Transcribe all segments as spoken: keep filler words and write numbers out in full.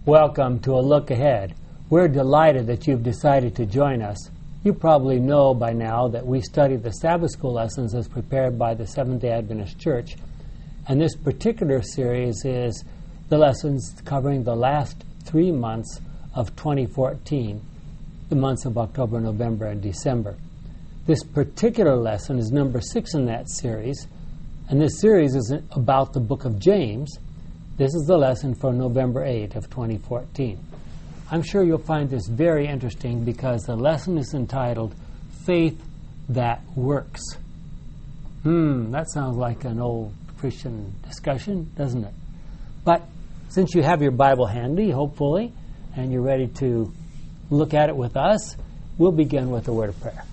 Welcome to A Look Ahead. We're delighted that you've decided to join us. You probably know by now that we study the Sabbath School lessons as prepared by the Seventh-day Adventist Church, and this particular series is the lessons covering the last three months of twenty fourteen, the months of October, November, and December. This particular lesson is number six in that series, and this series is about the book of James. This is the lesson for November eighth of twenty fourteen. I'm sure you'll find this very interesting because the lesson is entitled Faith That Works. Hmm, that sounds like an old Christian discussion, doesn't it? But since you have your Bible handy, hopefully, and you're ready to look at it with us, we'll begin with a word of prayer.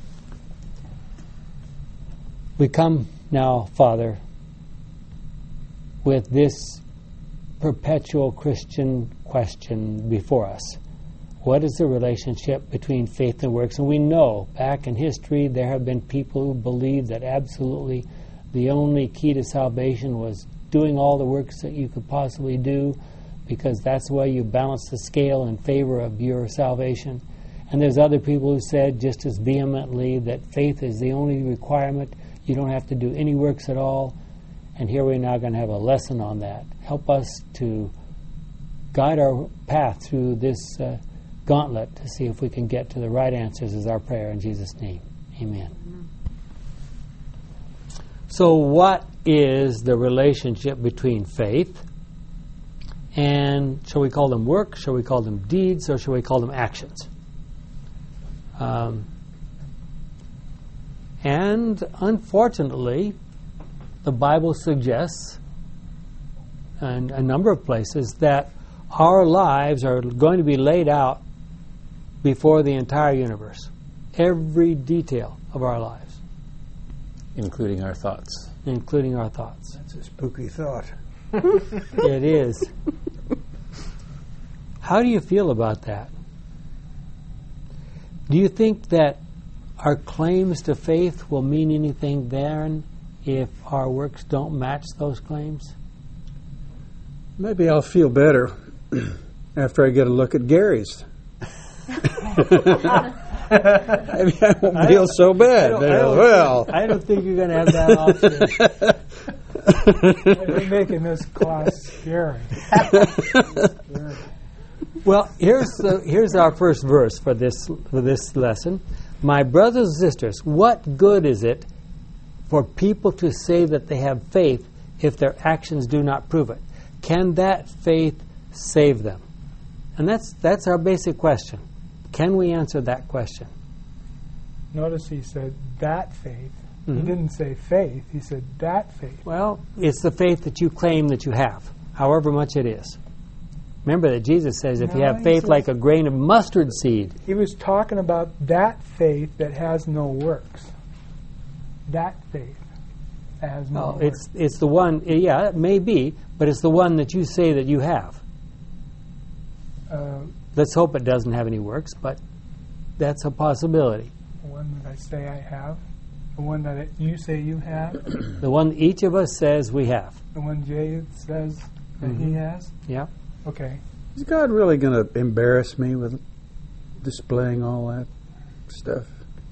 We come now, Father, with this perpetual Christian question before us. What is the relationship between faith and works? And we know back in history there have been people who believed that absolutely the only key to salvation was doing all the works that you could possibly do, because that's the way you balance the scale in favor of your salvation. And there's other people who said just as vehemently that faith is the only requirement. You don't have to do any works at all. And here we're now going to have a lesson on that. Help us to guide our path through this uh, gauntlet to see if we can get to the right answers is our prayer in Jesus' name. Amen. Mm-hmm. So what is the relationship between faith and, shall we call them works, shall we call them deeds, or shall we call them actions? Um, and unfortunately, the Bible suggests in a number of places that our lives are going to be laid out before the entire universe. Every detail of our lives. Including our thoughts. Including our thoughts. That's a spooky thought. It is. How do you feel about that? Do you think that our claims to faith will mean anything then if our works don't match those claims? Maybe I'll feel better after I get a look at Gary's. Maybe I won't feel so bad. I don't, I don't, well, I don't think you're going to have that option. They're making this class scary. Well, here's the, here's our first verse for this for this lesson. My brothers and sisters, what good is it for people to say that they have faith if their actions do not prove it? Can that faith save them? And that's that's our basic question. Can we answer that question? Notice he said that faith. Mm-hmm. He didn't say faith. He said that faith. Well, it's the faith that you claim that you have, however much it is. Remember that Jesus says if No, you have he faith says- like a grain of mustard seed. He was talking about that faith that has no works. That faith that has no No, works. it's it's the one. Yeah, it may be, but it's the one that you say that you have. Uh, Let's hope it doesn't have any works, but that's a possibility. the one that I say I have. The one that it, you say you have. The one each of us says we have. The one Jay says that Mm-hmm. he has. Yeah. Okay. is God really going to embarrass me with displaying all that stuff?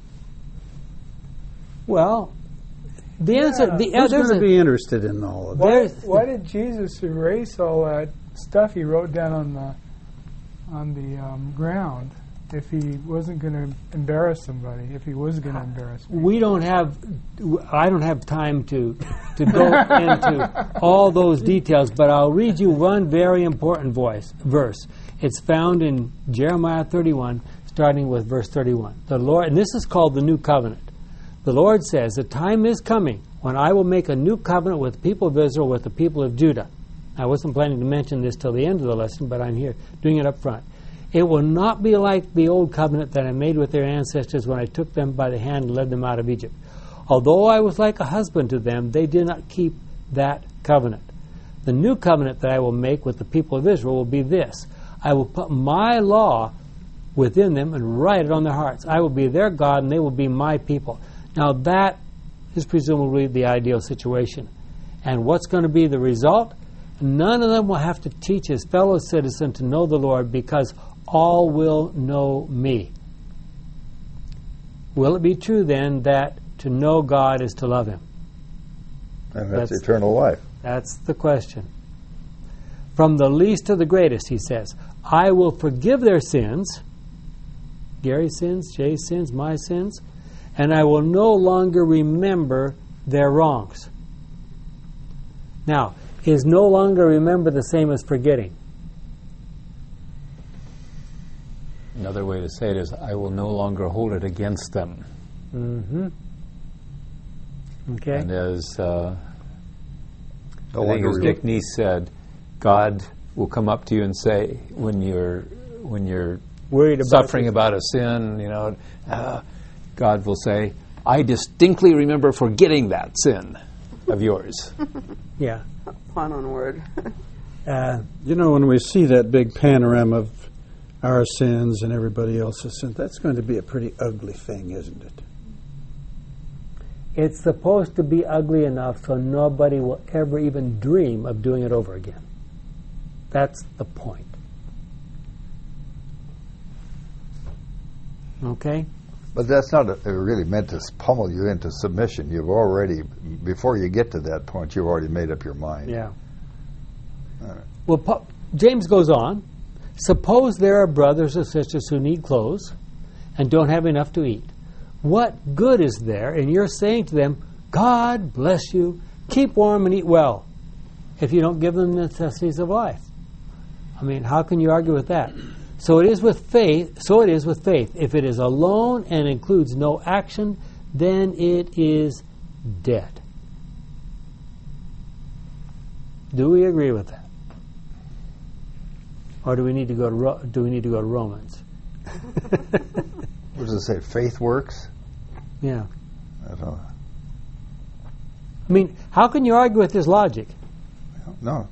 Well, the answer. Yeah. The Who's there's going a- to be interested in all of that? Why, There's- why did Jesus erase all that stuff he wrote down on the on the um, ground if he wasn't going to embarrass somebody? If he was going to embarrass me? we don't have. I don't have time to to go into all those details, but I'll read you one very important voice verse. It's found in Jeremiah thirty-one, starting with verse thirty-one. The Lord, and this is called the New Covenant. The Lord says, "The time is coming when I will make a new covenant with the people of Israel, with the people of Judah." I wasn't planning to mention this till the end of the lesson, but I'm here doing it up front. It will not be like the old covenant that I made with their ancestors when I took them by the hand and led them out of Egypt. Although I was like a husband to them, they did not keep that covenant. The new covenant that I will make with the people of Israel will be this. I will put my law within them and write it on their hearts. I will be their God and they will be my people. Now that is presumably the ideal situation. And what's going to be the result? none of them will have to teach his fellow citizen to know the Lord, because all will know me. Will it be true then that to know God is to love him? And that's, That's- eternal life. That's the question. From the least to the greatest, he says, I will forgive their sins, Gary's sins, Jay's sins, my sins, and I will no longer remember their wrongs. Now, is no longer remember the same as forgetting? Another way to say it is, I will no longer hold it against them. Mm-hmm. Okay. And as uh, No I think longer as re- Dick Neese said, God will come up to you and say, when you're when you're Worried about suffering about a sin, you know, uh, God will say, I distinctly remember forgetting that sin of yours. Yeah. Fun on word. Uh, You know, when we see that big panorama of our sins and everybody else's sins, that's going to be a pretty ugly thing, isn't it? it's supposed to be ugly enough so nobody will ever even dream of doing it over again. That's the point. Okay? But that's not a, really meant to pummel you into submission. You've already, before you get to that point, you've already made up your mind. Yeah. All right. Well, Pa- James goes on. Suppose there are brothers or sisters who need clothes and don't have enough to eat. What good is there in your saying to them, God bless you, keep warm and eat well, if you don't give them the necessities of life? I mean, how can you argue with that? So it is with faith. So it is with faith. If it is alone and includes no action, then it is dead. Do we agree with that? Or do we need to go to Ro- do we need to go to Romans? What does it say? Faith works? Yeah. I don't know. I mean, how can you argue with this logic? No.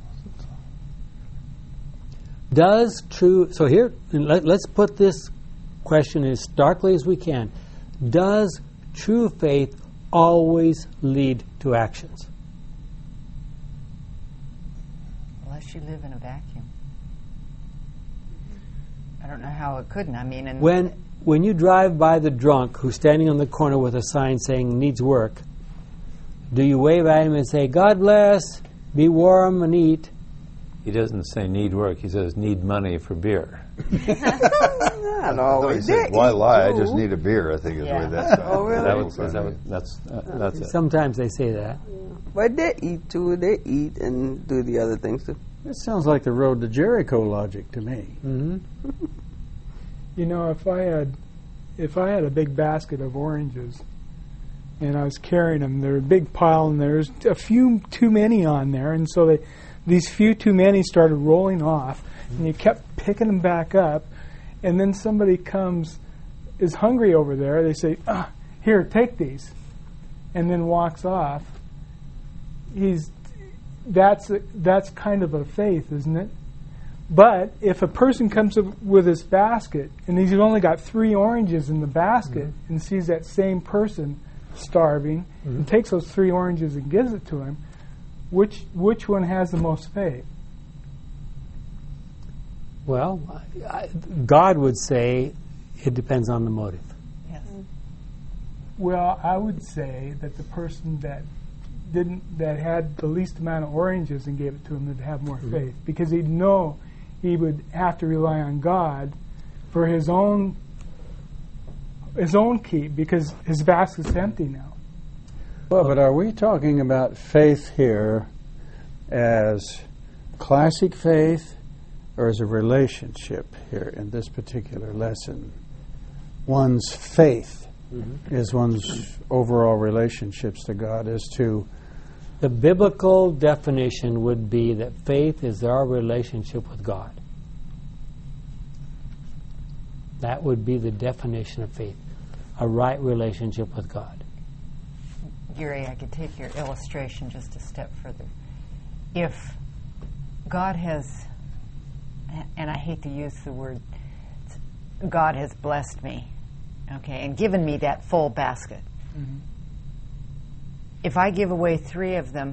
Does true... So here, let, let's put this question as starkly as we can. Does true faith always lead to actions? Unless you live in a vacuum. I don't know how it couldn't. I mean, and When, when you drive by the drunk who's standing on the corner with a sign saying needs work, do you wave at him and say, God bless, be warm and eat? He doesn't say need work. He says need money for beer. Not No, always. he says, They why eat lie? I too. just need a beer, I think is Yeah. the way that's Oh, really? Is that what, is that what, that's uh, that's it. Sometimes they say that. But they eat too. They eat and do the other things too. That sounds like the road to Jericho logic to me. Mm-hmm. You know, if I had, if I had a big basket of oranges, and I was carrying them, they're a big pile, and there's a few too many on there, and so they, these few too many started rolling off, and you kept picking them back up, and then somebody comes, is hungry over there. They say, ah, "Here, take these," and then walks off. He's, that's that's kind of a faith, isn't it? But if a person comes up with this basket and he's only got three oranges in the basket mm-hmm. and sees that same person starving mm-hmm. and takes those three oranges and gives it to him, which which one has the most faith? Well, I, I, God would say it depends on the motive. yes. Well, I would say that the person that didn't that had the least amount of oranges and gave it to him would have more mm-hmm. faith, because he'd know he would have to rely on God for his own his own keep, because his basket's empty now. Well, but are we talking about faith here as classic faith or as a relationship here in this particular lesson? One's faith mm-hmm. is one's overall relationships to God, is to... The biblical definition would be that faith is our relationship with God. That would be the definition of faith, a right relationship with God. Gary, I could take your illustration just a step further. If God has, and I hate to use the word, God has blessed me, okay, and given me that full basket. Mm-hmm. If I give away three of them,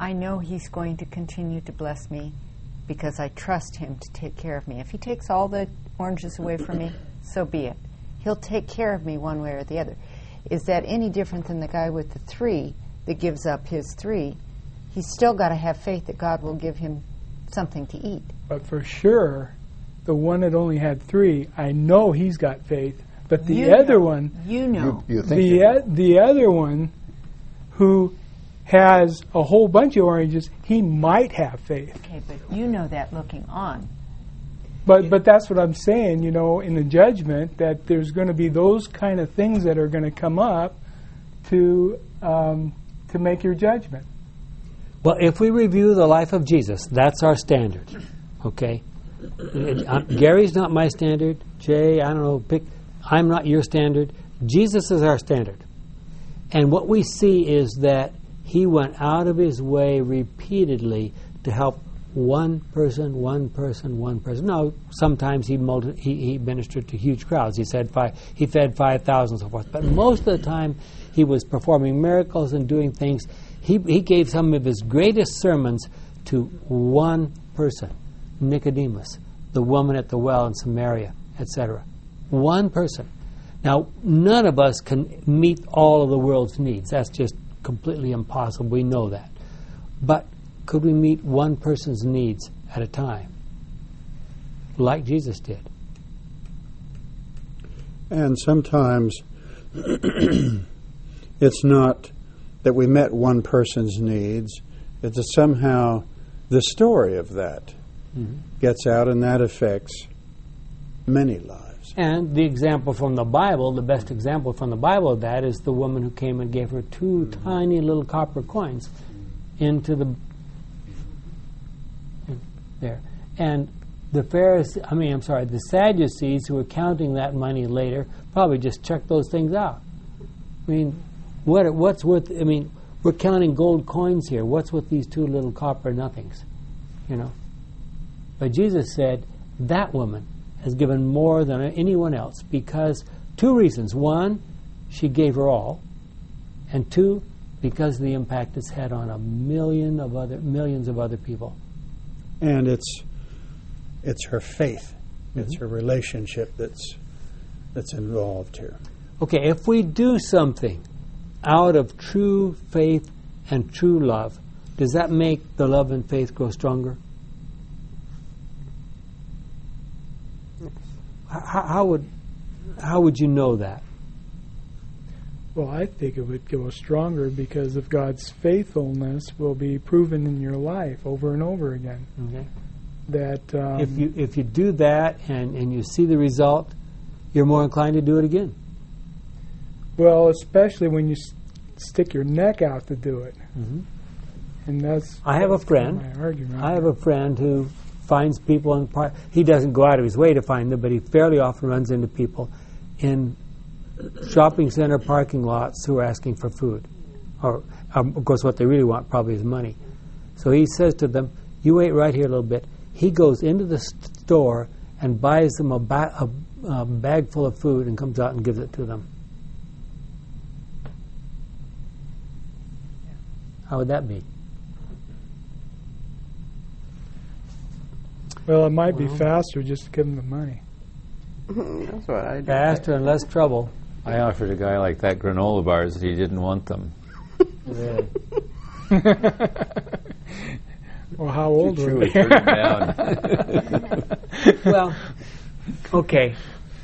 I know He's going to continue to bless me because I trust Him to take care of me. If He takes all the oranges away from me, so be it. He'll take care of me one way or the other. Is that any different than the guy with the three that gives up his three? He's still got to have faith that God will give him something to eat. But for sure, the one that only had three, I know he's got faith. But the You other know. one, You know. You, you think the you- o- the other one, who has a whole bunch of oranges, he might have faith. Okay, but you know that looking on. But but that's what I'm saying, you know, in the judgment, that there's going to be those kind of things that are going to come up to um, to make your judgment. Well, if we review the life of Jesus, that's our standard. Okay? It- um, Gary's not my standard. Jay, I don't know, pick. I'm not your standard. Jesus is our standard. And what we see is that He went out of His way repeatedly to help one person, one person, one person. Now, sometimes he, multi- he he ministered to huge crowds. He said five, he fed five thousand, so forth. But most of the time, He was performing miracles and doing things. He he gave some of His greatest sermons to one person, Nicodemus, the woman at the well in Samaria, et cetera. One person. Now, none of us can meet all of the world's needs. That's just completely impossible. We know that. But could we meet one person's needs at a time, like Jesus did? And sometimes it's not that we met one person's needs, it's that somehow the story of that Mm-hmm. gets out, and that affects many lives. And the example from the Bible, the best example from the Bible of that is the woman who came and gave her two tiny little copper coins into the there. And the Pharisees, I mean, I'm sorry, the Sadducees who were counting that money later probably just checked those things out. I mean, what what's worth? I mean, we're counting gold coins here. What's with these two little copper nothings? You know. But Jesus said that woman has given more than anyone else because two reasons. One, she gave her all, and two, because of the impact it's had on a million of other millions of other people. And it's it's her faith, it's her relationship that's that's involved here. Okay, if we do something out of true faith and true love, does that make the love and faith grow stronger? How, how would how would you know that? Well, I think it would go stronger because of God's faithfulness will be proven in your life over and over again. Okay. That um, If you if you do that and, and you see the result, you're more inclined to do it again. well, especially when you s- stick your neck out to do it, Mm-hmm. and that's I have a that's kind of friend. my argument. I have a friend who finds people in par- he doesn't go out of his way to find them, but he fairly often runs into people in shopping center parking lots who are asking for food, or um, of course what they really want probably is money. So he says to them, "You wait right here a little bit." He goes into the st- store and buys them a, ba- a, a bag full of food and comes out and gives it to them. How would that be? Well, it might be Well. faster just to give them the money. That's what I do. Faster and less trouble. I offered a guy like that granola bars that he didn't want them. Really. Well, how old True, were he they? turned him down. Well, okay.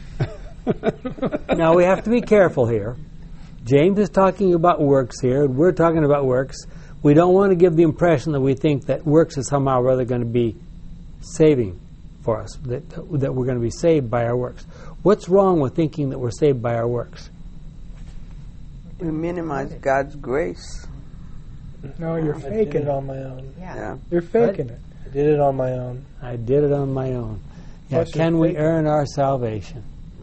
Now we have to be careful here. James is talking about works here, and we're talking about works. We don't want to give the impression that we think that works is somehow or other going to be saving for us, that, that we're going to be saved by our works. What's wrong with thinking that we're saved by our works? We minimize God's grace. No, you're I did faking it it. on my own. Yeah. Yeah. You're faking it. I did it on my own. I did it on my own. Yeah, Plus you're can we faking. earn our salvation?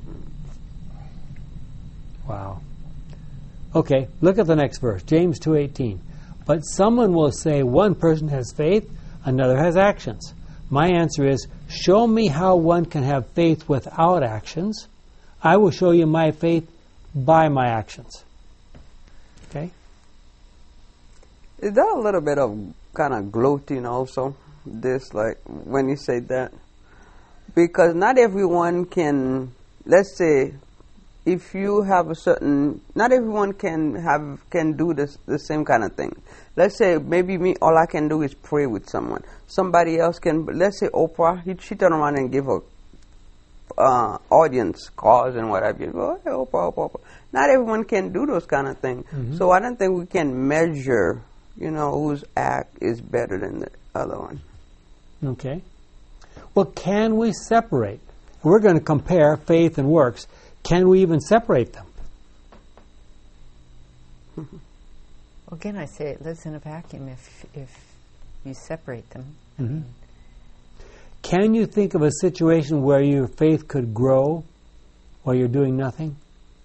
Wow. Okay, look at the next verse, James two eighteen. But someone will say one person has faith, another has actions. My answer is, show me how one can have faith without actions. I will show you my faith by my actions. Okay? Is that a little bit of kind of gloating also. This, like, when you say that. Because not everyone can, let's say, if you have a certain, not everyone can have, can do this, the same kind of thing. Let's say maybe me, all I can do is pray with someone. Somebody else can, let's say Oprah, he, she turn around and give a uh, audience calls and whatever. You go, hey, Oprah, Oprah, Oprah. Not everyone can do those kind of things. Mm-hmm. So I don't think we can measure, you know, whose act is better than the other one. Okay. Well, can we separate? We're going to compare faith and works. Can we even separate them? Well, again, I say it lives in a vacuum if if you separate them. Mm-hmm. Can you think of a situation where your faith could grow while you're doing nothing?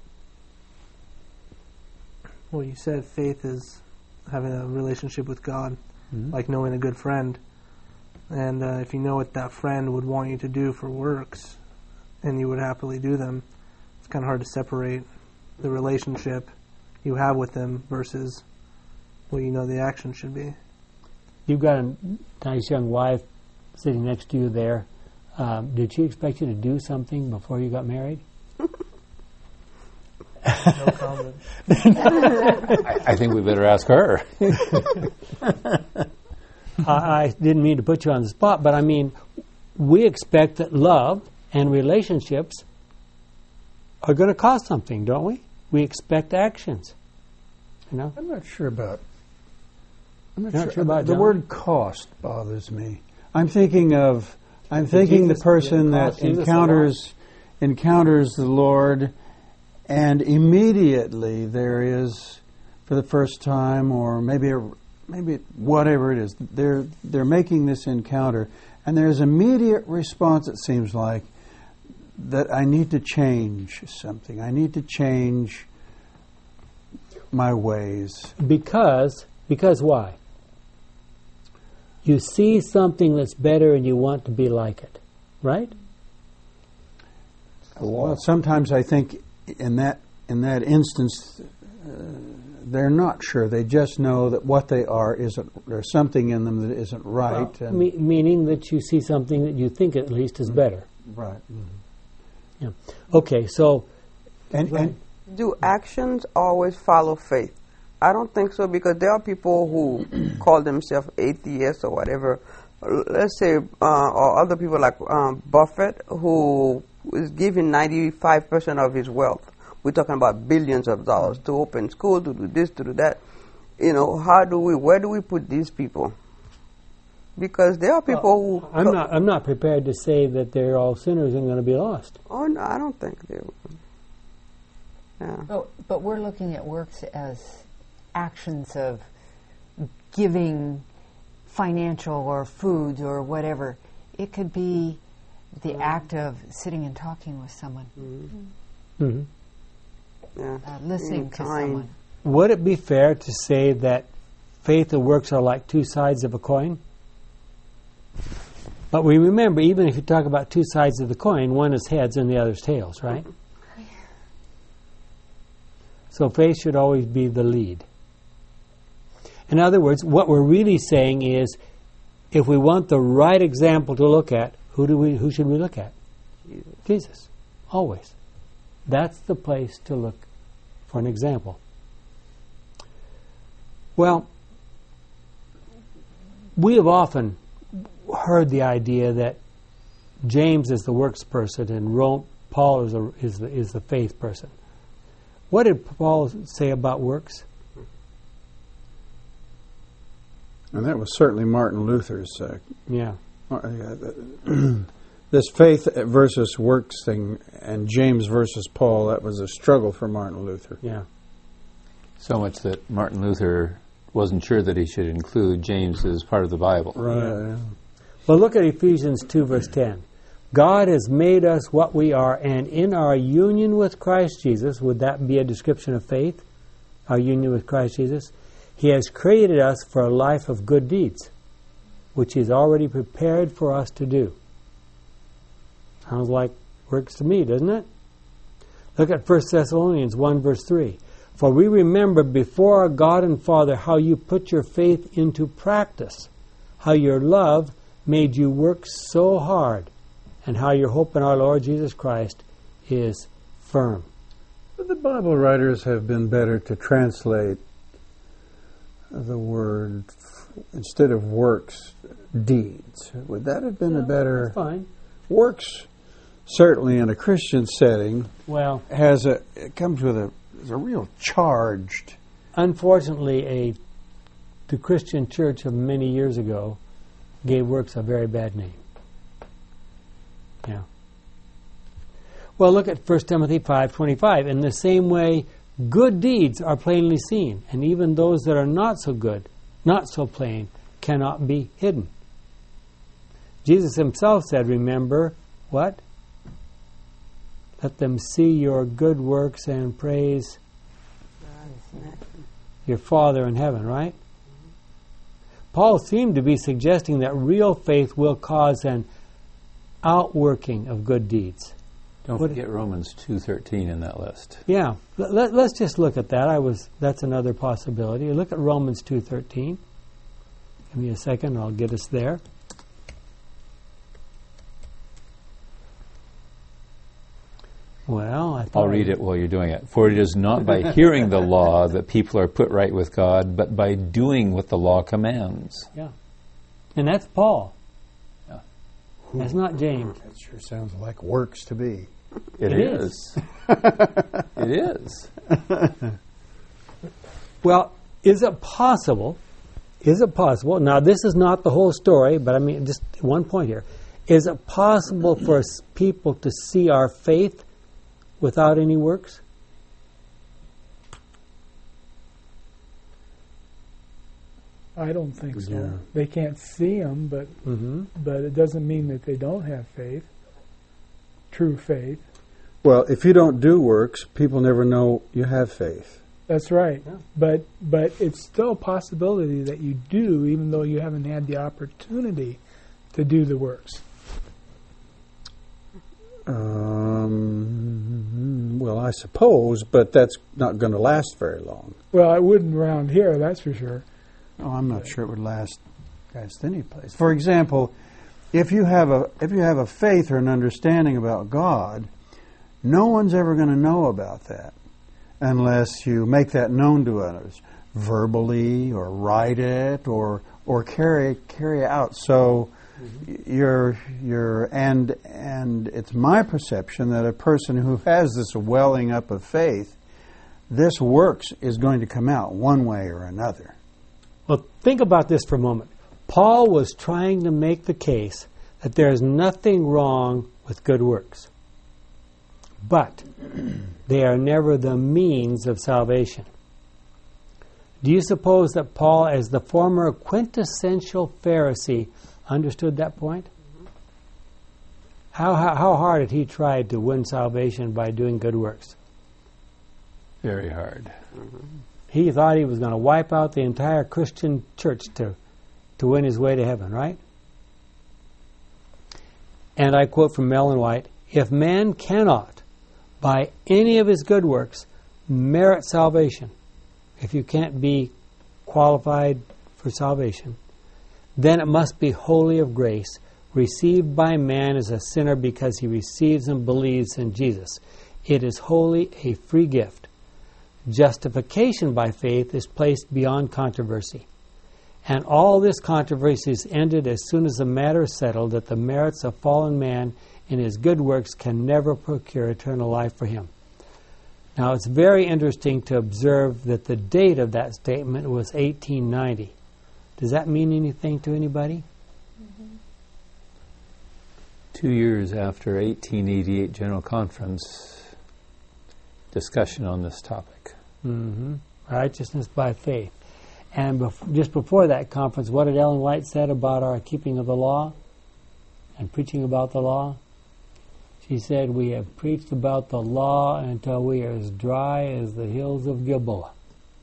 Well, you said faith is having a relationship with God, mm-hmm. like knowing a good friend. And uh, if you know what that friend would want you to do for works, and you would happily do them, it's kind of hard to separate the relationship you have with them versus what you know the action should be. You've got a nice young wife sitting next to you there. Um, did she expect you to do something before you got married? No comment. I, I think we better ask her. I, I didn't mean to put you on the spot, but I mean, we expect that love and relationships are going to cost something, don't we? We expect actions. You know? I'm not sure about. I'm not, Not sure, sure about the John? word cost bothers me. I'm thinking of. I'm thinking Jesus the person did it that cost Jesus a encounters encounters the Lord, and immediately there is, for the first time, or maybe a, maybe whatever it is, they're they're making this encounter, and there's immediate response. It seems like that I need to change something. I need to change my ways. Because, because why? You see something that's better and you want to be like it, right? Well, sometimes I think in that in that instance, uh, they're not sure. They just know that what they are isn't. There's something in them that isn't right. Well, and me- meaning that you see something that you think at least is Mm-hmm. better. right. Yeah. Okay, so And, and Do actions always follow faith? I don't think so, because there are people who call themselves atheists or whatever. Let's say, uh, or other people like um, Buffett, who is giving ninety-five percent of his wealth. We're talking about billions of dollars to open school, to do this, to do that. You know, how do we, where do we put these people? Because there are people well, who... I'm not. I'm not prepared to say that they're all sinners and going to be lost. Oh, no, I don't think they will. Yeah. But, but we're looking at works as actions of giving financial or foods or whatever. It could be the mm-hmm. act of sitting and talking with someone, Mm-hmm. Mm-hmm. Yeah. uh, listening Being to kind. someone. Would it be fair to say that faith and works are like two sides of a coin? But we remember, even if you talk about two sides of the coin, one is heads and the other is tails, right? So faith should always be the lead. In other words, what we're really saying is, if we want the right example to look at, who do we? Who should we look at? Jesus. Jesus. Always. That's the place to look for an example. Well, we have often heard the idea that James is the works person and Rome, Paul is, a, is, the, is the faith person. What did Paul say about works? and that was certainly Martin Luther's. Uh, Yeah. this faith versus works thing, and James versus Paul. That was a struggle for Martin Luther. Yeah. So much that Martin Luther wasn't sure that he should include James as part of the Bible. Right. Well, look at Ephesians two, verse ten. God has made us what we are, and in our union with Christ Jesus, would that be a description of faith? Our union with Christ Jesus? He has created us for a life of good deeds, which He's already prepared for us to do. Sounds like works to me, doesn't it? Look at First Thessalonians one, verse three. For we remember before our God and Father how you put your faith into practice, how your love made you work so hard, and how your hope in our Lord Jesus Christ is firm. But the Bible writers have been better to translate the word, instead of works, deeds. Would that have been Yeah, a better... that's fine. Works, certainly in a Christian setting, Well, has a, it comes with a, is a real charged... unfortunately, a the Christian church of many years ago gave works a very bad name. Yeah. Well, look at First Timothy five twenty-five. In the same way, good deeds are plainly seen, and even those that are not so good, not so plain, cannot be hidden. Jesus himself said, remember, what? Let them see your good works and praise your Father in heaven, right? Paul seemed to be suggesting that real faith will cause an outworking of good deeds. Don't What- forget Romans two thirteen in that list. Yeah, let, let, let's just look at that. I was that's another possibility. Look at Romans two thirteen. Give me a second, I'll get us there. Well, I thought I'll read it while you're doing it. For it is not by hearing the law that people are put right with God, but by doing what the law commands. Yeah, and that's Paul. Yeah. That's not James. That sure sounds like works to me. It, It is. It is. Well, is it possible? Is it possible? Now, this is not the whole story, but I mean, just one point here. Is it possible for us people to see our faith without any works? I don't think so. Yeah. They can't see them, but Mm-hmm. but it doesn't mean that they don't have faith, true faith. Well, if you don't do works, people never know you have faith. That's right. Yeah. But but it's still a possibility that you do, even though you haven't had the opportunity to do the works. Um, well, I suppose, but that's not going to last very long. Well, it wouldn't around here, that's for sure. Oh, I'm not sure it would last last any place. For example, if you have a if you have a faith or an understanding about God, no one's ever going to know about that unless you make that known to others, verbally or write it or or carry carry out. So mm-hmm. you're you're and and it's my perception that a person who has this welling up of faith, this works is going to come out one way or another. Well, think about this for a moment. Paul was trying to make the case that there is nothing wrong with good works, but they are never the means of salvation. Do you suppose that Paul, as the former quintessential Pharisee, understood that point? How, how, how hard had he tried to win salvation by doing good works? Very hard. He thought he was going to wipe out the entire Christian church to, to win his way to heaven, right? And I quote from Ellen White, if man cannot, by any of his good works, merit salvation, if you can't be qualified for salvation, then it must be wholly of grace, received by man as a sinner because he receives and believes in Jesus. It is wholly a free gift. Justification by faith is placed beyond controversy. And all this controversy is ended as soon as the matter is settled that the merits of fallen man in his good works can never procure eternal life for him. Now, it's very interesting to observe that the date of that statement was eighteen ninety. Does that mean anything to anybody? Mm-hmm. Two years after eighteen eighty-eight General Conference, discussion on this topic. Mm-hmm. Righteousness by faith. And bef- just before that conference, what did Ellen White said about our keeping of the law and preaching about the law? She said, we have preached about the law until we are as dry as the hills of Gilboa.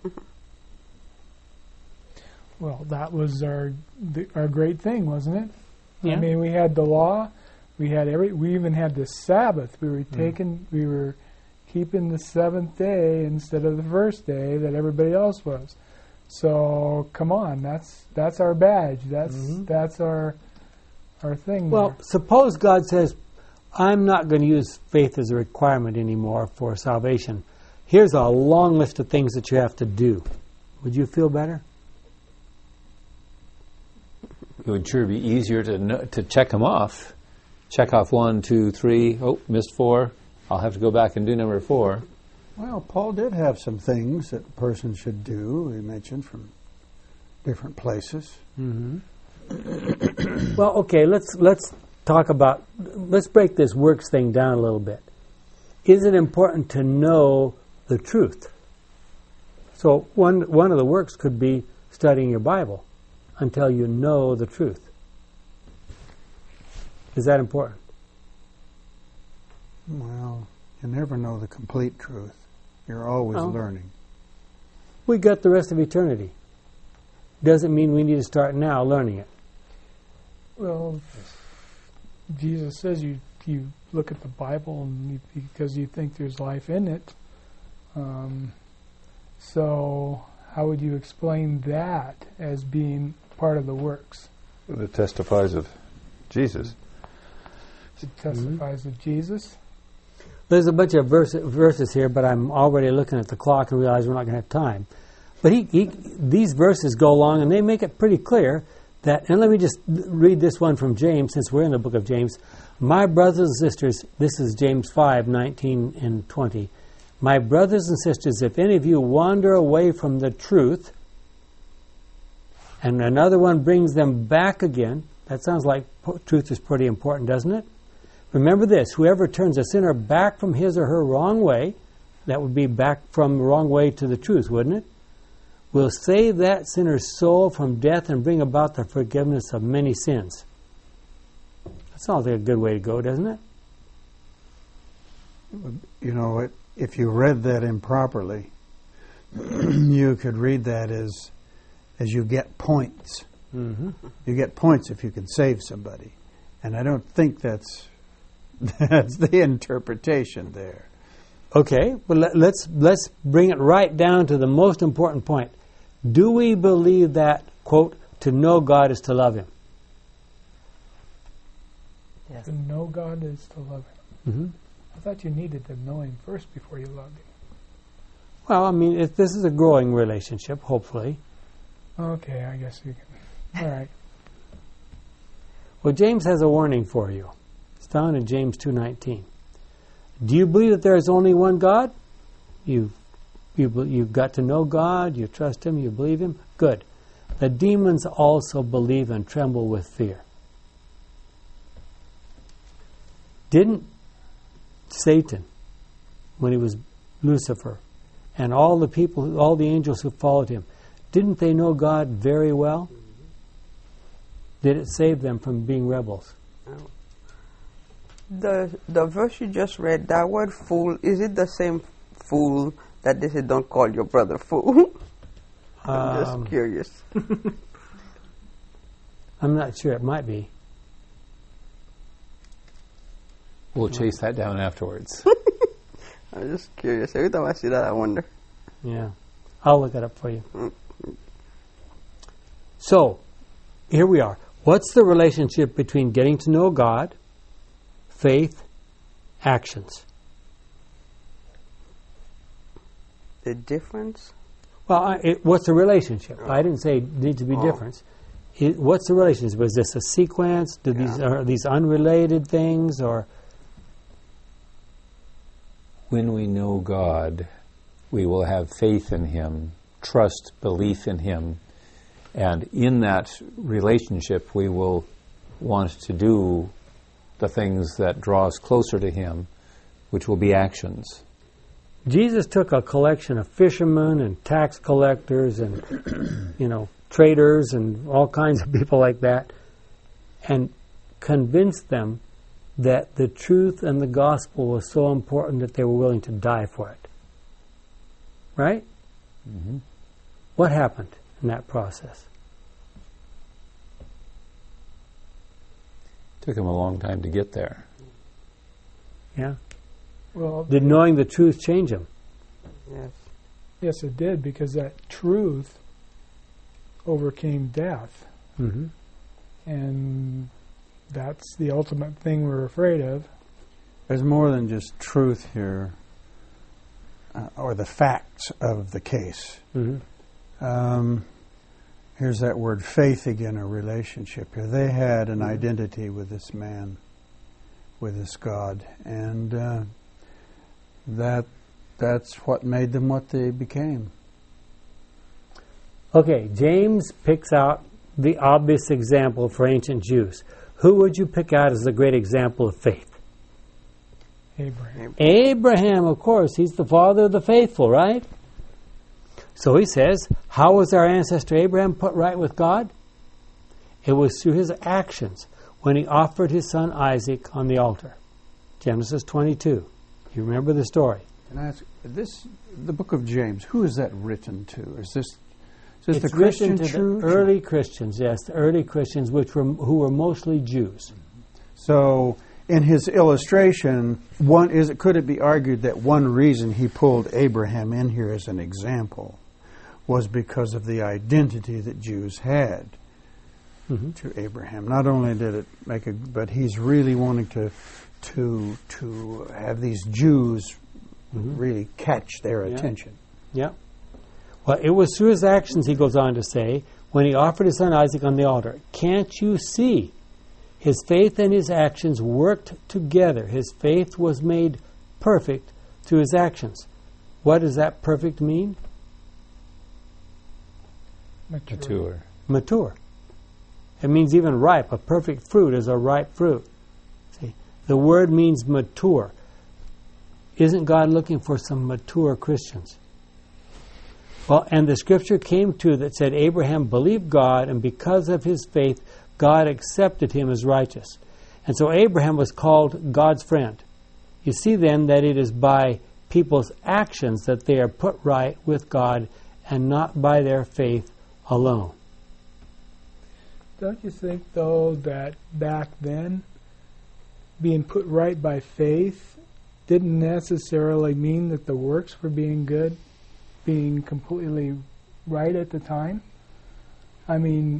Well, that was our the, our great thing, wasn't it? Yeah. I mean, we had the law, we had every, we even had the Sabbath. We were taken, we were keeping the seventh day instead of the first day that everybody else was. So come on, that's that's our badge. That's mm-hmm. that's our our thing. Well, there. Suppose God says, I'm not going to use faith as a requirement anymore for salvation. Here's a long list of things that you have to do. Would you feel better? It would sure be easier to know, to check them off. Check off one, two, three. Oh, missed four. I'll have to go back and do number four. Well, Paul did have some things that a person should do, he mentioned, from different places. Mm-hmm. Well, okay, let's let's talk about, let's break this works thing down a little bit. Is it important to know the truth? So one one of the works could be studying your Bible until you know the truth. Is that important? Well, you never know the complete truth. You're always well, learning. We got the rest of eternity. Doesn't mean we need to start now learning it. Well, Jesus says you you look at the Bible and you, because you think there's life in it. Um, so how would you explain that as being part of the works? It testifies of Jesus. It testifies mm-hmm. of Jesus. There's a bunch of verse, verses here, but I'm already looking at the clock and realize we're not going to have time. But he, he, these verses go along and they make it pretty clear that, and let me just read this one from James, since we're in the book of James. My brothers and sisters, this is James five, nineteen and twenty. My brothers and sisters, if any of you wander away from the truth, and another one brings them back again, that sounds like truth is pretty important, doesn't it? Remember this, whoever turns a sinner back from his or her wrong way, that would be back from the wrong way to the truth, wouldn't it? Will save that sinner's soul from death and bring about the forgiveness of many sins. That sounds like a good way to go, doesn't it? You know, if you read that improperly, you could read that as as you get points. Mm-hmm. You get points if you can save somebody. And I don't think that's that's the interpretation there. Okay, well let, let's let's bring it right down to the most important point. Do we believe that, quote, to know God is to love Him? Yes. To know God is to love Him. Mm-hmm. I thought you needed to know Him first before you loved Him. Well, I mean, if this is a growing relationship, hopefully. Okay, I guess you can. All right. Well, James has a warning for you. It's found in James two nineteen. Do you believe that there is only one God? You've, you, you've got to know God, you trust Him, you believe Him. Good. The demons also believe and tremble with fear. Didn't Satan, when he was Lucifer, and all the people, all the angels who followed him, didn't they know God very well? Did it save them from being rebels? The the verse you just read, that word fool, is it the same fool that they say don't call your brother fool? I'm Um, just curious. I'm not sure. It might be. We'll chase that down afterwards. I'm just curious. Every time I see that, I wonder. Yeah. I'll look it up for you. So, here we are. What's the relationship between getting to know God, faith, actions? The difference? Well, I, it, what's the relationship? I didn't say it needs to be Oh. difference. It, what's the relationship? Was this a sequence? Do these Yeah. are these unrelated things, or When we know God, we will have faith in Him, trust, belief in Him, and in that relationship we will want to do the things that draw us closer to Him, which will be actions. Jesus took a collection of fishermen and tax collectors and you know traders and all kinds of people like that, and convinced them that the truth and the gospel was so important that they were willing to die for it. Right? Mm-hmm. What happened in that process? Took Him a long time to get there. Yeah. Well, Did knowing the truth change him? Yes. yes, it did, because that truth overcame death. Mm-hmm. And that's the ultimate thing we're afraid of. There's more than just truth here, uh, or the facts of the case. Mm-hmm. Um, here's that word faith again, a relationship here. They had an identity with this man, with this God, and uh, that that's what made them what they became. Okay, James picks out the obvious example for ancient Jews. Who would you pick out as a great example of faith? Abraham. Abraham, of course. He's the father of the faithful, right? So he says, how was our ancestor Abraham put right with God? It was through his actions when he offered his son Isaac on the altar. Genesis twenty-two. You remember the story. Can I ask, this, the book of James, who is that written to? Is this, is this It's the Christian written to church? the early Christians, yes, the early Christians, which were who were mostly Jews. So, in his illustration, one is it could it be argued that one reason he pulled Abraham in here as an example was because of the identity that Jews had Mm-hmm. to Abraham. Not only did it make a, but he's really wanting to to to have these Jews Mm-hmm. really catch their Yeah. attention. Yeah. Well, it was through his actions, he goes on to say, when he offered his son Isaac on the altar. Can't you see? His faith and his actions worked together. His faith was made perfect through his actions. What does that perfect mean? Mature. Mature. It means even ripe. A perfect fruit is a ripe fruit. See, the word means mature. Isn't God looking for some mature Christians? Well, and the scripture came to that said Abraham believed God, and because of his faith, God accepted him as righteous. And so Abraham was called God's friend. You see then that it is by people's actions that they are put right with God and not by their faith alone. Don't you think, though, that back then, being put right by faith didn't necessarily mean that the works were being good, being completely right at the time? I mean,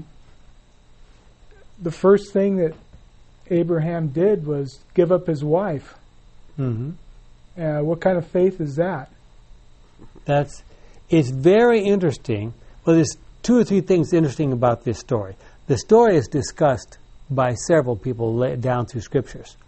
the first thing that Abraham did was give up his wife. Mm-hmm. Uh, what kind of faith is that? That's, it's very interesting. Well, there's two or three things interesting about this story. The story is discussed by several people la- down through scriptures.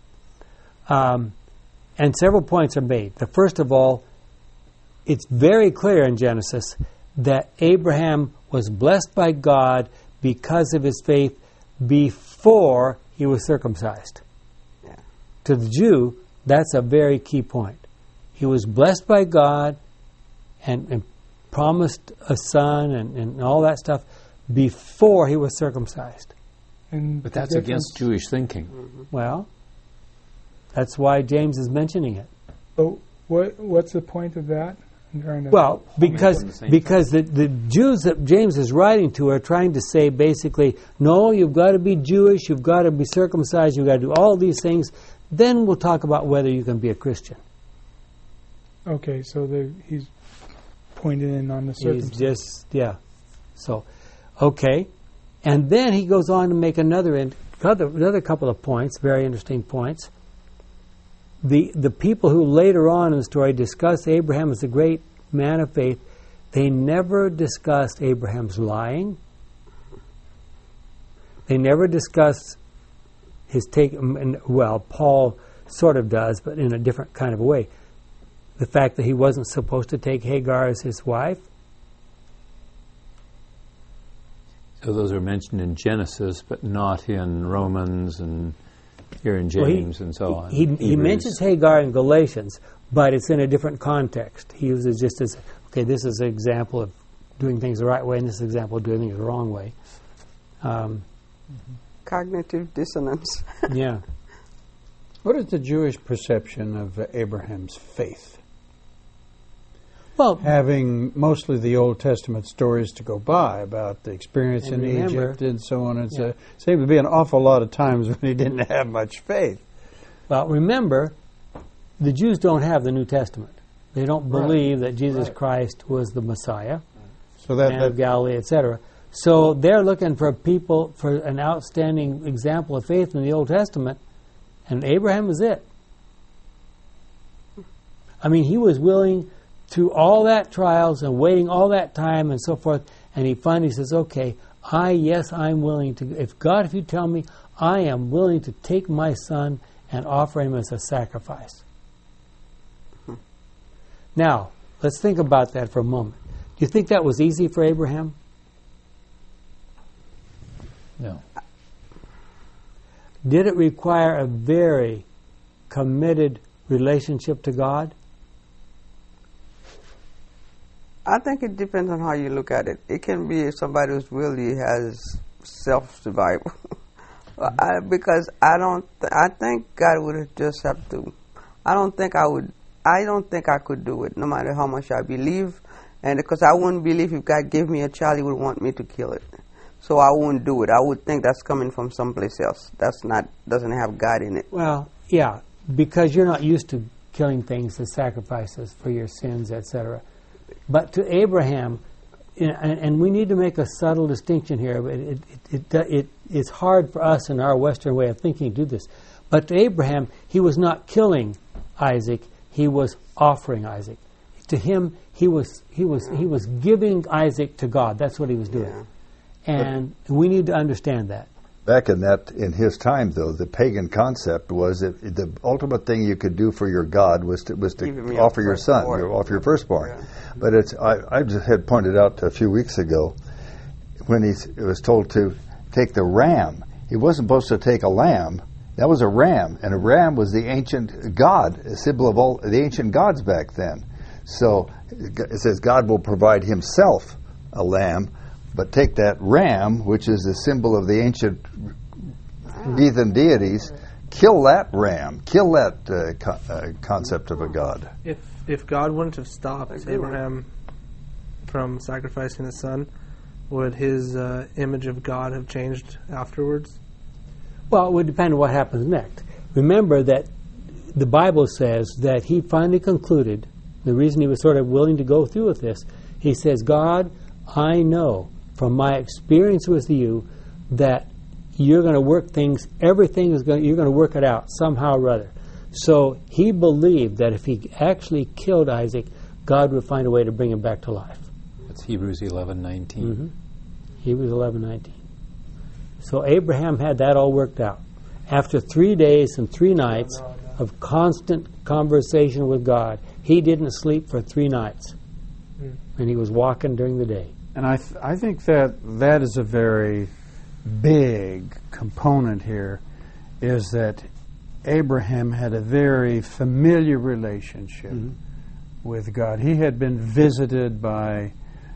Um, and several points are made. The first of all, it's very clear in Genesis that Abraham was blessed by God because of his faith before he was circumcised. Yeah. To the Jew, that's a very key point. He was blessed by God and, and promised a son and, and all that stuff before he was circumcised. And But the that's difference- against Jewish thinking. Mm-hmm. Well, that's why James is mentioning it. But what what's the point of that? I'm trying to Well, because the same because the, the Jews that James is writing to are trying to say basically, no, you've got to be Jewish, you've got to be circumcised, you've got to do all these things. Then we'll talk about whether you can be a Christian. Okay, so the, he's pointed in on the He's circumcision. just, yeah. So, okay. And then he goes on to make another, in, another, another couple of points, very interesting points. The, the people who later on in the story discuss Abraham as a great man of faith, they never discussed Abraham's lying. They never discussed his take, and, well, Paul sort of does, but in a different kind of a way. The fact that he wasn't supposed to take Hagar as his wife. So those are mentioned in Genesis, but not in Romans and here in Well, he- James and so on. He, he Hebrews. mentions Hagar in Galatians, but it's in a different context. He uses just as, okay, this is an example of doing things the right way, and this is an example of doing things the wrong way. Um, Cognitive dissonance. yeah. What is the Jewish perception of uh, Abraham's faith? Well, Having mostly the Old Testament stories to go by about the experience And in remember- Egypt and so on, it's Yeah. uh, seemed to be an awful lot of times when he didn't have much faith. well, remember, the Jews don't have the New Testament. They don't believe Right. that Jesus Right. Christ was the Messiah, So that, man of that Galilee, et cetera. So they're looking for people, for an outstanding example of faith in the Old Testament, and Abraham was it. I mean, he was willing through all that trials and waiting all that time and so forth, and he finally says, okay, I, yes, I'm willing to, if God, if you tell me, I am willing to take my son and offer him as a sacrifice. Now, let's think about that for a moment. Do you think that was easy for Abraham? No. Did it require a very committed relationship to God? I think it depends on how you look at it. It can be somebody who's really has self-survival. I, because I don't, th- I think God would just have to, I don't think I would, I don't think I could do it, no matter how much I believe. And because I wouldn't believe if God gave me a child, he would want me to kill it. So I wouldn't do it. I would think that's coming from someplace else. That's not, doesn't have God in it. Well, yeah, because you're not used to killing things as sacrifices for your sins, et cetera. But to Abraham, and, and we need to make a subtle distinction here, but it, it, it, it, it's hard for us in our Western way of thinking to do this. But to Abraham, he was not killing Isaac, he was offering Isaac. To him, he was he was he was giving Isaac to God. That's what he was doing. Yeah. And we need to understand that. Back in that, in his time, though, the pagan concept was that the ultimate thing you could do for your God was to was to Give him your offer your son, firstborn. your, offer your firstborn. Yeah. But it's I, I just had pointed out a few weeks ago when he s- was told to take the ram. He wasn't supposed to take a lamb. That was a ram, and a ram was the ancient god, a symbol of all the ancient gods back then. So it says God will provide himself a lamb, but take that ram, which is a symbol of the ancient heathen deities, kill that ram, kill that uh, co- uh, concept of a god. If if God wouldn't have stopped agree. Abraham from sacrificing his son, would his uh, image of God have changed afterwards? Well, it would depend on what happens next. Remember that the Bible says that he finally concluded, the reason he was sort of willing to go through with this, he says, God, I know from my experience with you that you're going to work things, everything is going, you're going to work it out somehow or other. So he believed that if he actually killed Isaac, God would find a way to bring him back to life. That's Hebrews eleven nineteen. Mm-hmm. Hebrews eleven nineteen. So Abraham had that all worked out. After three days and three nights of constant conversation with God, he didn't sleep for three nights. Mm. And he was walking during the day. And I, th- I think that that is a very big component here, is that Abraham had a very familiar relationship Mhm. with God. He had been visited by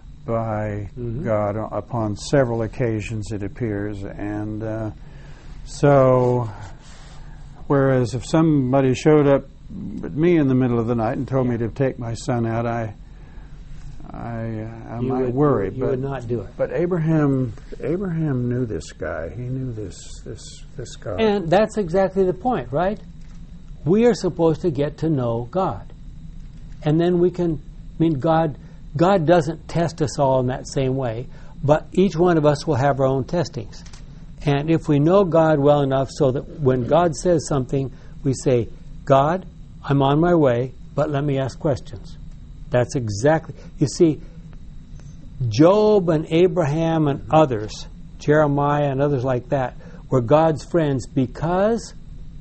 by Mhm. God upon several occasions, it appears, and uh, so whereas if somebody showed up at me in the middle of the night and told me to take my son out, I I, uh, I You might would- worry, you but would not do it. But Abraham Abraham knew this guy. He knew this this this guy. And that's exactly the point, right? We are supposed to get to know God. And then we can, I mean, God, God doesn't test us all in that same way, but each one of us will have our own testings. And if we know God well enough so that when God says something, we say, God, I'm on my way, but let me ask questions. That's exactly, you see, Job and Abraham and others, Jeremiah and others like that, were God's friends because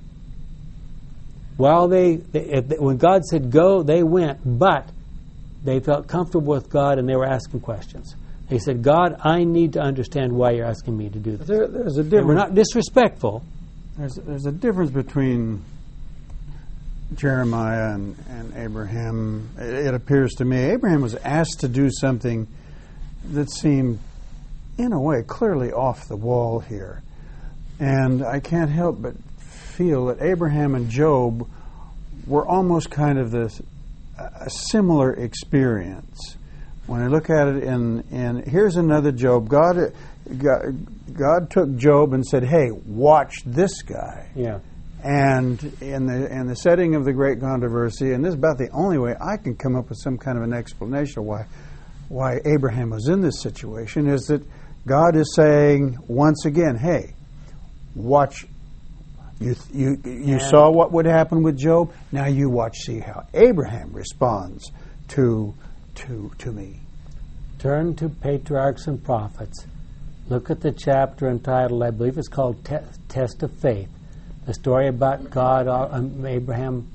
while they, they if, when God said go, they went, but they felt comfortable with God and they were asking questions. They said, God, I need to understand why you're asking me to do this. There, there's a And we're difference. not disrespectful. There's, there's a difference between Jeremiah and, and Abraham. It, it appears to me Abraham was asked to do something that seemed, in a way, clearly off the wall here. And I can't help but feel that Abraham and Job were almost kind of this a similar experience. When I look at it in, in here's another Job. God, God, God took Job and said, hey, watch this guy. Yeah. And in the in the setting of the great controversy, and this is about the only way I can come up with some kind of an explanation of why why Abraham was in this situation, is that God is saying once again, hey, watch. You you you Yeah. saw what would happen with Job. Now you watch, see how Abraham responds to to to me. Turn to Patriarchs and Prophets. Look at the chapter entitled, I believe it's called Te- Test of Faith. The story about God, uh, um, Abraham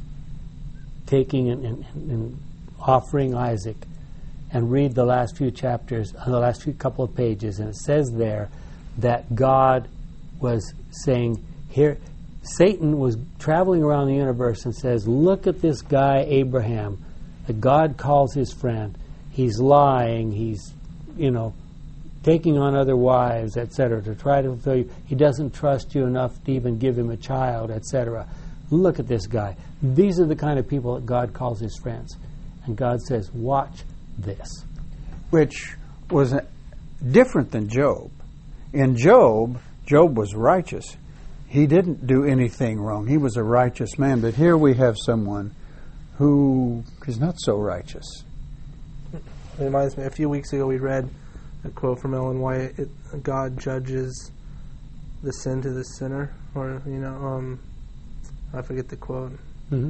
taking and, and, and offering Isaac. And read the last few chapters, uh, the last few couple of pages, and it says there that God was saying, here, Satan was traveling around the universe and says, look at this guy Abraham that God calls his friend. He's lying, he's, you know, taking on other wives, et cetera, to try to fulfill you. He doesn't trust you enough to even give him a child, et cetera. Look at this guy. These are the kind of people that God calls his friends. And God says, watch this. Which was uh, different than Job. In Job, Job was righteous. He didn't do anything wrong. He was a righteous man. But here we have someone who is not so righteous. It reminds me, a few weeks ago we read a quote from Ellen White, it, God judges the sin to the sinner, or, you know, um, I forget the quote. Mm-hmm.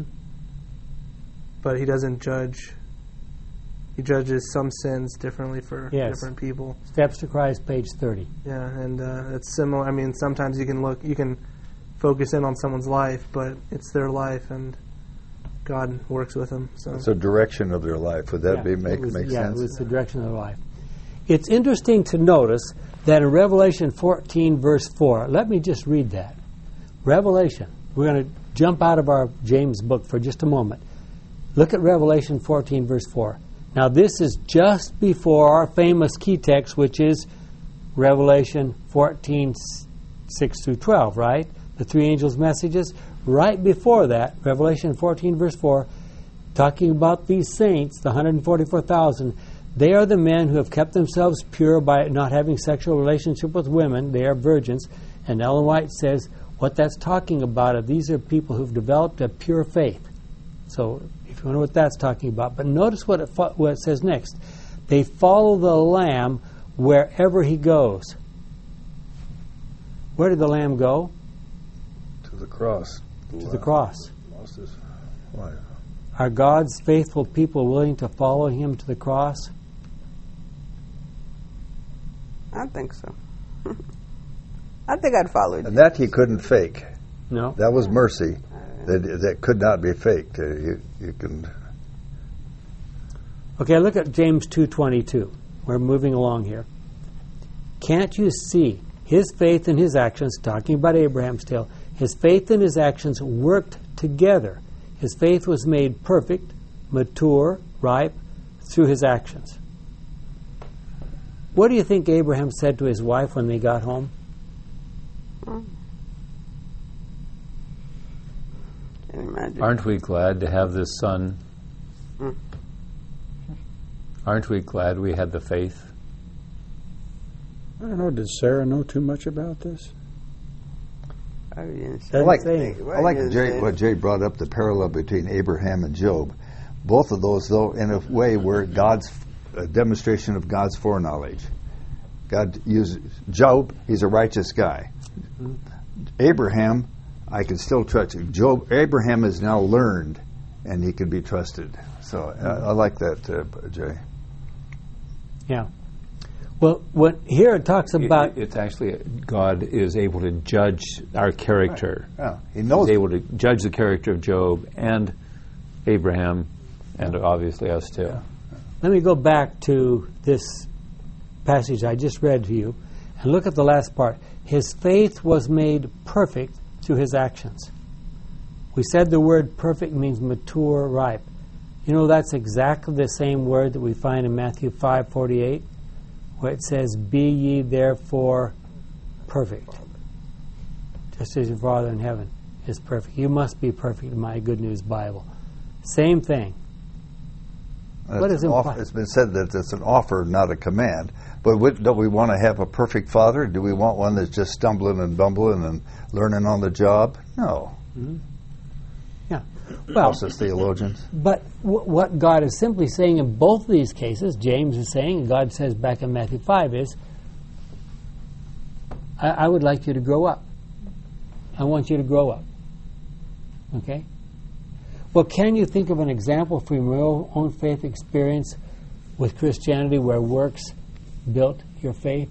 But he doesn't judge, he judges some sins differently for Yes. different people. Steps to Christ, page thirty. Yeah, and uh, it's similar. I mean, sometimes you can look, you can focus in on someone's life, but it's their life, and God works with them. So It's a direction of their life. Would that Yeah, be make it was, make yeah, sense? it was the direction of their life. It's interesting to notice that in Revelation fourteen, verse four, let me just read that. Revelation. We're going to jump out of our James book for just a moment. Look at Revelation fourteen, verse four. Now, this is just before our famous key text, which is Revelation fourteen, six through twelve, right? The three angels' messages. Right before that, Revelation fourteen, verse four, talking about these saints, the one hundred forty-four thousand, they are the men who have kept themselves pure by not having sexual relationship with women. They are virgins. And Ellen White says what that's talking about are these are people who've developed a pure faith. So if you wonder what that's talking about. But notice what it, fo- what it says next. They follow the Lamb wherever he goes. Where did the Lamb go? To the cross. To the cross. Lost his life. Are God's faithful people willing to follow him to the cross? I think so. I think I'd follow it. And that he couldn't fake. No. That was mercy. That that could not be faked. Uh, you, you can. Okay, look at James two twenty-two. We're moving along here. Can't you see his faith and his actions, talking about Abraham still, his faith and his actions worked together. His faith was made perfect, mature, ripe, through his actions. What do you think Abraham said to his wife when they got home? Can't imagine. Aren't we glad to have this son? Mm. Aren't we glad we had the faith? I don't know, did Sarah know too much about this? I didn't say I like, anything. I like didn't Jay, say what Jay brought up, the parallel between Abraham and Job. Both of those, though, in a way, were God's a demonstration of God's foreknowledge. God uses Job. He's a righteous guy. Mm-hmm. Abraham, I can still trust him. Job. Abraham has now learned, and he can be trusted. So mm-hmm. I, I like that, uh, Jay. Yeah. Well, what here it talks about. It, it's actually God is able to judge our character. Right. Yeah, he knows. He's able to judge the character of Job and Abraham, and obviously us too. Yeah. Let me go back to this passage I just read to you, and look at the last part. His faith was made perfect through his actions. We said the word perfect means mature, ripe. You know, that's exactly the same word that we find in Matthew five forty-eight, where it says, "Be ye therefore perfect, just as your Father in heaven is perfect." You must be perfect in my Good News Bible. Same thing. What It's is an offer- implied? It's been said that it's an offer, not a command. But what, don't we want to have a perfect father? Do we want one that's just stumbling and bumbling and learning on the job? No. Yeah. Well, Us as theologians. but w- what God is simply saying in both of these cases, James is saying, and God says back in Matthew five, is, I, I would like you to grow up. I want you to grow up. Okay? Well, can you think of an example from your own faith experience with Christianity where works built your faith?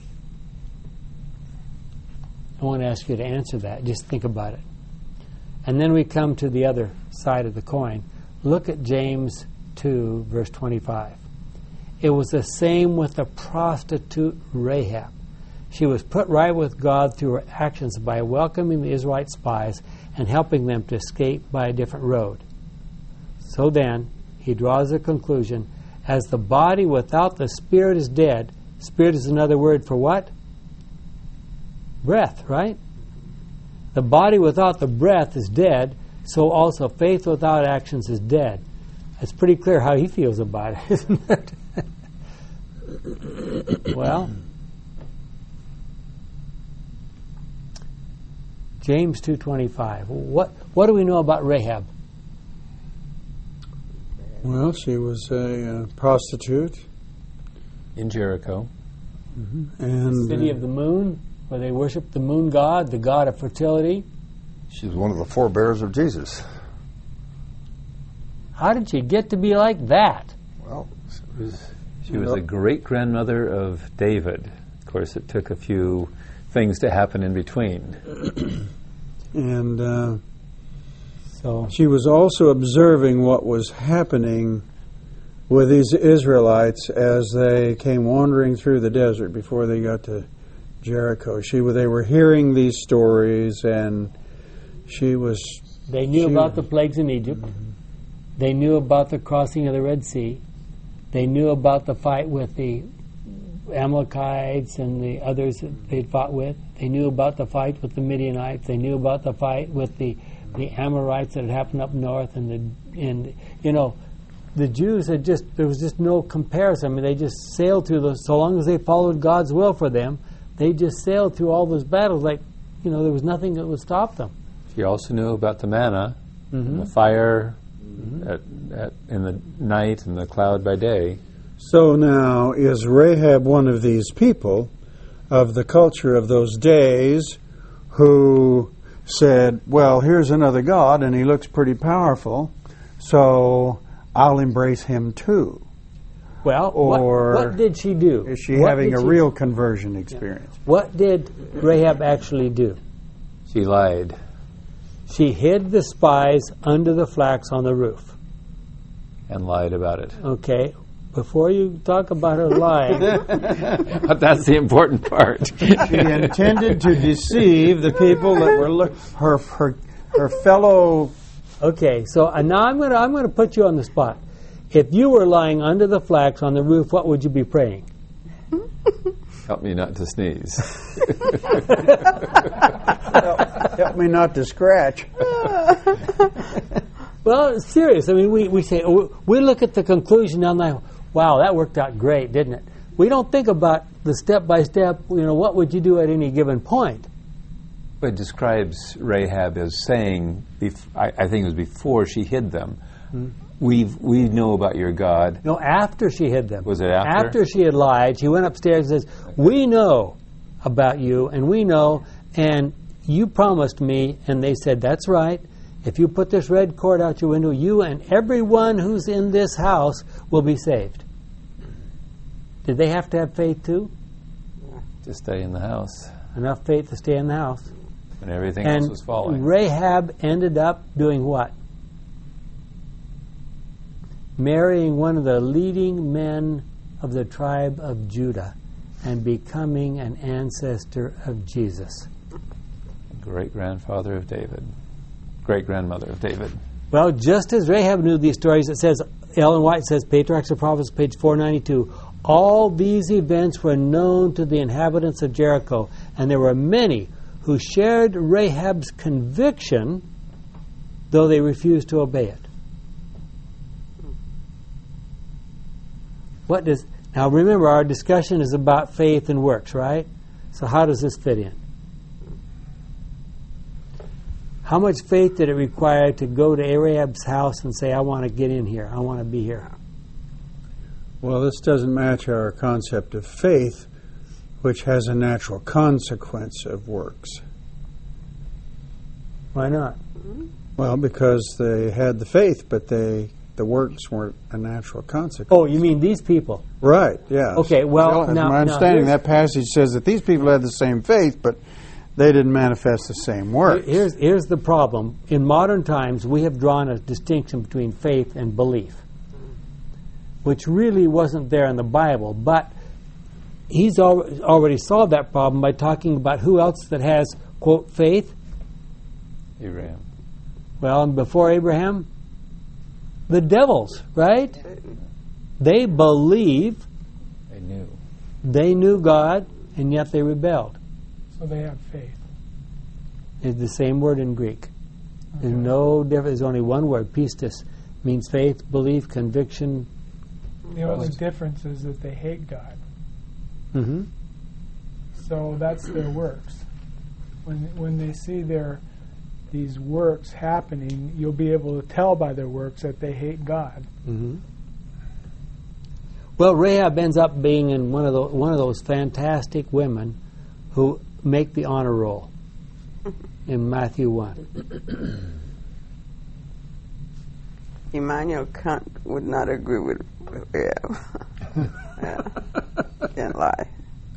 I want to ask you to answer that. Just think about it. And then we come to the other side of the coin. Look at James two, verse twenty-five. It was the same with the prostitute Rahab. She was put right with God through her actions by welcoming the Israelite spies and helping them to escape by a different road. So then, he draws a conclusion, as the body without the spirit is dead. Spirit is another word for what? Breath, right? The body without the breath is dead, so also faith without actions is dead. It's pretty clear how he feels about it, isn't it? Well, James two twenty-five. What what do we know about Rahab? Well, she was a uh, prostitute. In Jericho. And City uh, of the moon, where they worship the moon god, the god of fertility. She was one of the forebears of Jesus. How did she get to be like that? Well, She was, she was the great-grandmother of David. Of course, it took a few things to happen in between. and uh, So she was also observing what was happening with these Israelites as they came wandering through the desert before they got to Jericho. She they were hearing these stories, and she was. they knew she- about the plagues in Egypt. They knew about the crossing of the Red Sea. They knew about the fight with the Amalekites and the others that they'd fought with. They knew about the fight with the Midianites. They knew about the fight with the, the Amorites that had happened up north. And, the, and, you know, the Jews had just, there was just no comparison. I mean, they just sailed through those, so long as they followed God's will for them, they just sailed through all those battles like, you know, there was nothing that would stop them. She also knew about the manna, Mm-hmm. the fire at, at, in the night and the cloud by day. So now, is Rahab one of these people of the culture of those days who said, well, here's another God and he looks pretty powerful, so I'll embrace him too? Well, Or what, what did she do? Is she What having did a she- real conversion experience? What did Rahab actually do? She lied. She hid the spies under the flax on the roof. And lied about it. Okay, before you talk about her lying, But that's the important part. She intended to deceive the people that were look, her, her her fellow. okay. So uh, now I'm gonna I'm gonna put you on the spot. If you were lying under the flax on the roof, what would you be praying? Help me not to sneeze. Help me not to scratch. Well, it's serious. I mean, we, we say we look at the conclusion and like, wow, that worked out great, didn't it? We don't think about the step by step. You know, what would you do at any given point? It describes Rahab as saying, bef- I, I think it was before she hid them, we we know about your God. No, after she hid them. Was it after? After she had lied, she went upstairs and says, we know about you, and we know, and you promised me, and they said, that's right. If you put this red cord out your window, you and everyone who's in this house will be saved. Did they have to have faith too? To stay in the house. Enough faith to stay in the house. And everything else And was falling. Rahab ended up doing what? Marrying one of the leading men of the tribe of Judah and becoming an ancestor of Jesus. Great-grandfather of David. Great-grandmother of David. Well, just as Rahab knew these stories, it says, Ellen White says, Patriarchs and Prophets, page four ninety-two, all these events were known to the inhabitants of Jericho, and there were many who shared Rahab's conviction, though they refused to obey it. What does now? Remember, our discussion is about faith and works, right? So how does this fit in? How much faith did it require to go to Ahab's house and say, "I want to get in here. I want to be here"? Well, this doesn't match our concept of faith, which has a natural consequence of works. Why not? Well, because they had the faith, but they the works weren't a natural consequence. Oh, you mean these people? Right, yeah. Okay, well, So, now- my now understanding, here's- that passage says that these people had the same faith, but they didn't manifest the same works. Here's, here's the problem. In modern times, we have drawn a distinction between faith and belief, which really wasn't there in the Bible. But he's al- already solved that problem by talking about who else that has, quote, faith. Abraham. Well, and before Abraham, the devils, right? They believe, They knew. they knew God, and yet they rebelled. So they have faith. It's the same word in Greek. There's no difference. There's only one word. Pistis means faith, belief, conviction. The only difference is that they hate God. Mm-hmm. So that's their works. When when they see their these works happening, you'll be able to tell by their works that they hate God. Mm-hmm. Well, Rahab ends up being in one of the one of those fantastic women who make the honor roll in Matthew one. Immanuel Kant would not agree with Rahab. Yeah. Can't lie.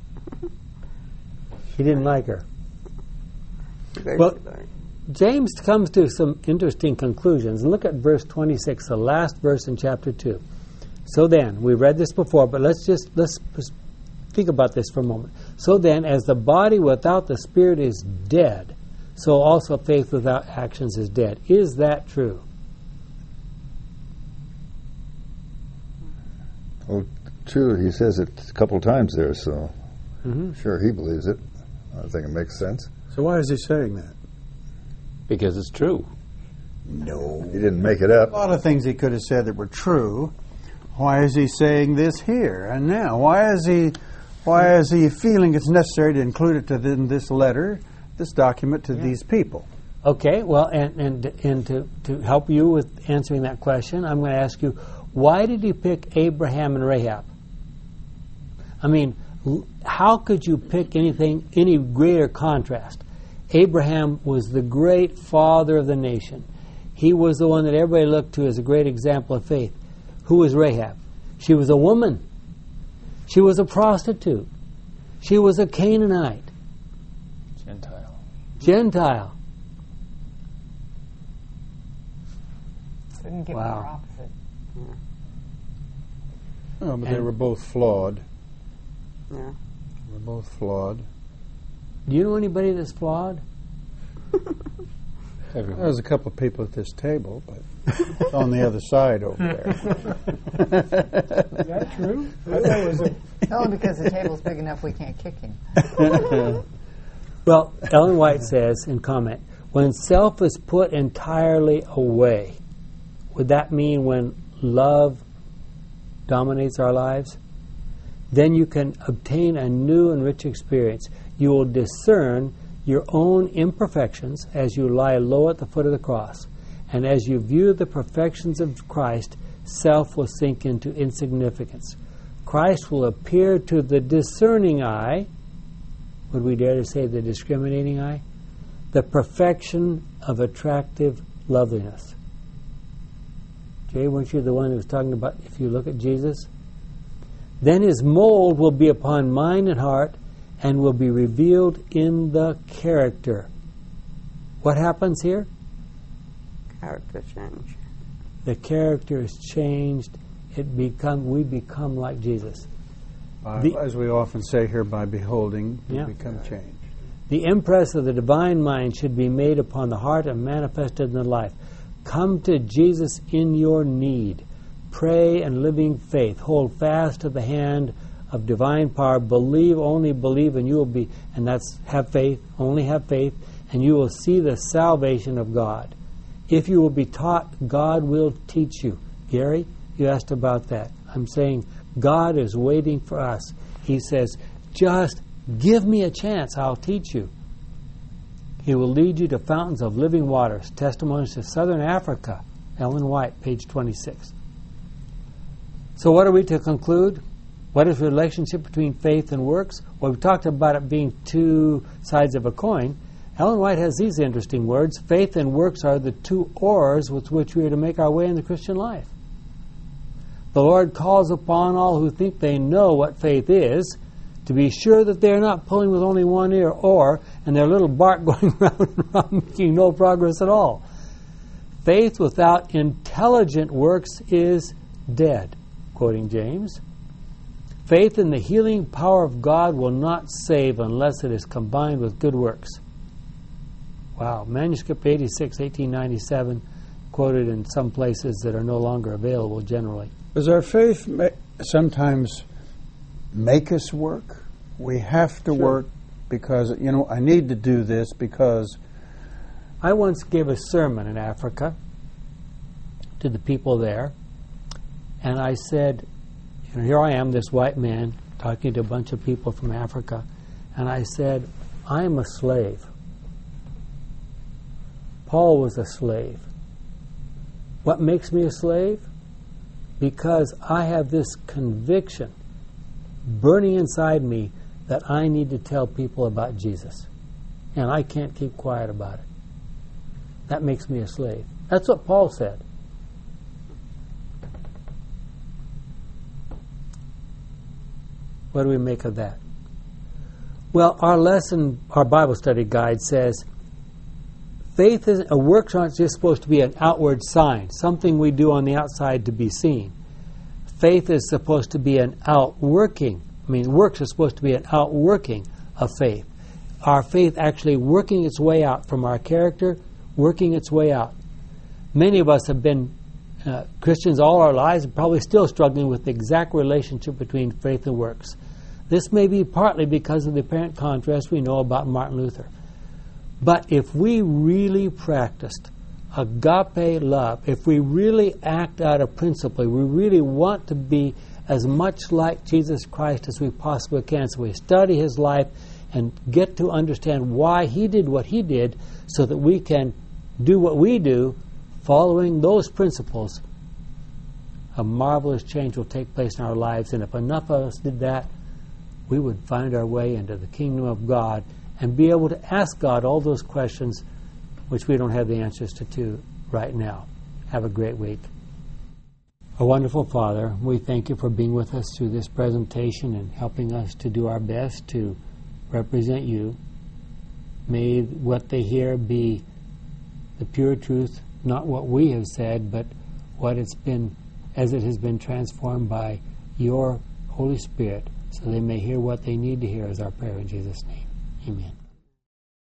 He didn't like her. Very Well, good. James comes to some interesting conclusions. Look at verse twenty-six, the last verse in chapter two. So then, we read this before, but let's just let's think about this for a moment. So then, as the body without the spirit is dead, so also faith without actions is dead. Is that true? Well, true, he says it a couple times there, so Mm-hmm. sure he believes it. I think it makes sense. So why is he saying that? Because it's true. No. He didn't make it A up. lot of things he could have said that were true. Why is he saying this here and now? Why is he why is he feeling it's necessary to include it to the, in this letter, this document to these people? Okay, well, and and, and to, to help you with answering that question, I'm going to ask you, why did he pick Abraham and Rahab? I mean, l- how could you pick anything, any greater contrast? Abraham was the great father of the nation. He was the one that everybody looked to as a great example of faith. Who was Rahab? She was a woman. She was a prostitute. She was a Canaanite. Gentile. Gentile. Couldn't get Wow. more opposite. Oh, but they And- were both flawed. Yeah. They were both flawed. Do you know anybody that's flawed? Everyone. There's a couple of people at this table, but it's on the other side over there. Is that true? I thought it was a, Only because the table's big enough we can't kick him. Well, Ellen White says in comment, when self is put entirely away, would that mean when love dominates our lives? Then you can obtain a new and rich experience. You will discern your own imperfections as you lie low at the foot of the cross. And as you view the perfections of Christ, self will sink into insignificance. Christ will appear to the discerning eye. Would we dare to say the discriminating eye? The perfection of attractive loveliness. Jay, weren't you the one who was talking about if you look at Jesus? Then his mold will be upon mind and heart and will be revealed in the character. What happens here? Character change. The character is changed. It become we become like Jesus. By, The- as we often say here, by beholding, we Yeah. become changed. The impress of the divine mind should be made upon the heart and manifested in the life. Come to Jesus in your need. Pray and living faith. Hold fast to the hand of divine power. Believe, only believe, and you will be, and that's have faith, only have faith, and you will see the salvation of God. If you will be taught, God will teach you. Gary, you asked about that. I'm saying God is waiting for us. He says, just give me a chance, I'll teach you. He will lead you to fountains of living waters. Testimonies to Southern Africa. Ellen White, page twenty-six. So what are we to conclude? What is the relationship between faith and works? Well, we talked about it being two sides of a coin. Ellen White has these interesting words. Faith and works are the two oars with which we are to make our way in the Christian life. The Lord calls upon all who think they know what faith is to be sure that they are not pulling with only one ear oar and their little bark going round and round, making no progress at all. Faith without intelligent works is dead, quoting James. Faith in the healing power of God will not save unless it is combined with good works. Wow, manuscript eighty-six, eighteen ninety-seven, quoted in some places that are no longer available generally. Does our faith ma- sometimes make us work? We have to Sure. work because, you know, I need to do this because... I once gave a sermon in Africa to the people there, and I said, you know, here I am, this white man, talking to a bunch of people from Africa, and I said, I'm a slave. Paul was a slave. What makes me a slave? Because I have this conviction burning inside me that I need to tell people about Jesus. And I can't keep quiet about it. That makes me a slave. That's what Paul said. What do we make of that? Well, our lesson, our Bible study guide says, faith is, a works aren't just supposed to be an outward sign, something we do on the outside to be seen. Faith is supposed to be an outworking. I mean, works are supposed to be an outworking of faith. Our faith actually working its way out from our character, working its way out. Many of us have been uh, Christians all our lives and probably still struggling with the exact relationship between faith and works. This may be partly because of the apparent contrast we know about Martin Luther. But if we really practiced agape love, if we really act out of principle, we really want to be as much like Jesus Christ as we possibly can, so we study His life and get to understand why He did what He did so that we can do what we do following those principles, a marvelous change will take place in our lives. And if enough of us did that, we would find our way into the kingdom of God and be able to ask God all those questions which we don't have the answers to, to right now. Have a great week. Our wonderful Father, we thank You for being with us through this presentation and helping us to do our best to represent You. May what they hear be the pure truth, not what we have said, but what it's been, as it has been transformed by Your Holy Spirit, so they may hear what they need to hear, is our prayer in Jesus' name. Amen.